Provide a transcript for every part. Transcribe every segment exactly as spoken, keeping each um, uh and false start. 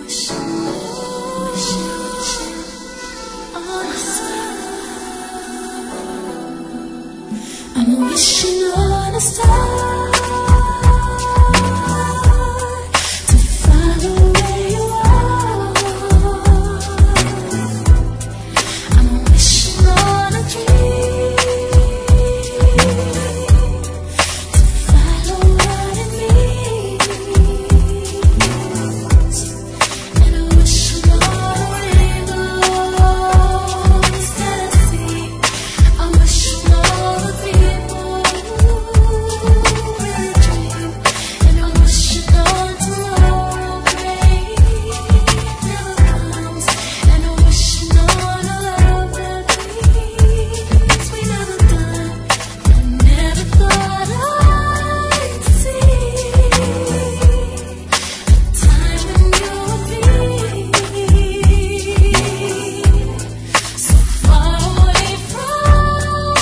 I'm wishing on a star to follow where you are. I'm wishing on a dream to follow what it means, and I'm wishing on a rainbow instead of sea. I'm wishing on a people really dream, and I'm wishing on tomorrow rain never comes, and I'm wishing on a love that leaves we never done. I never thought I'd see a time when you would be so far away from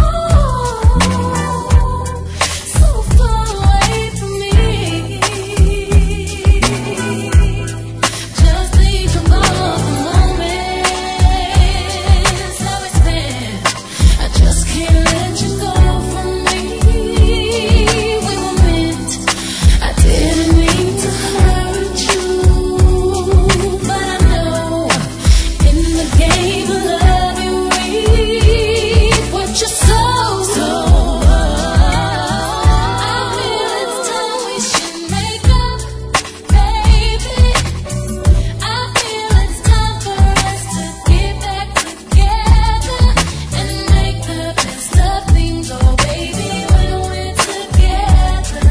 home, so far away from me. Just think about the moments that we spent. I just can't let you go from me. We were meant. I didn't mean to hurt you, but I know in the game of love you reap what you sow. So I feel it's time we should make up, baby. I feel it's time for us to get back together and make the best of things, oh baby, when we're together.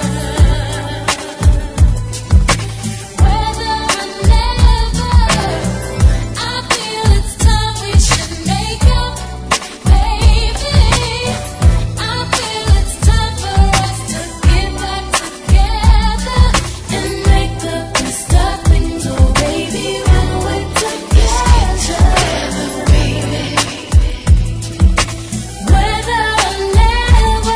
Whether or never, I feel it's time we should make up, baby. I feel it's time for us to get back together and make the best of things, oh baby, when we're together, baby. Whether or never,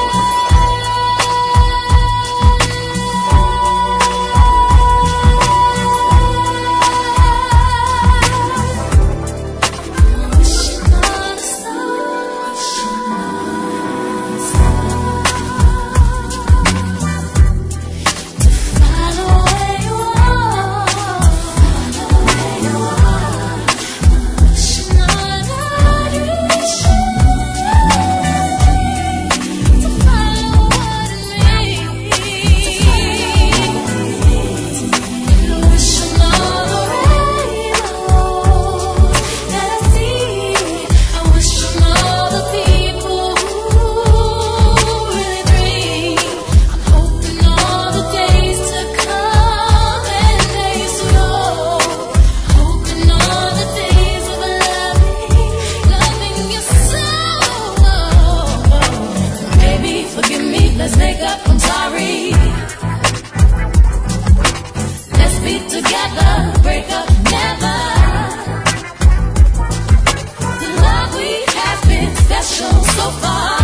I'm wishing on a star to follow where you are, follow where you are. Wishing on a dream to follow what it means, and wishing on a rainbow that I see. I'm wishing all the people who really dream. I'm hoping all the days to come and days to go. Hoping all the days of loving, loving you so. Baby, forgive me, let's make up, I'm sorry. Let's be together, break up never. The love we have been special so far.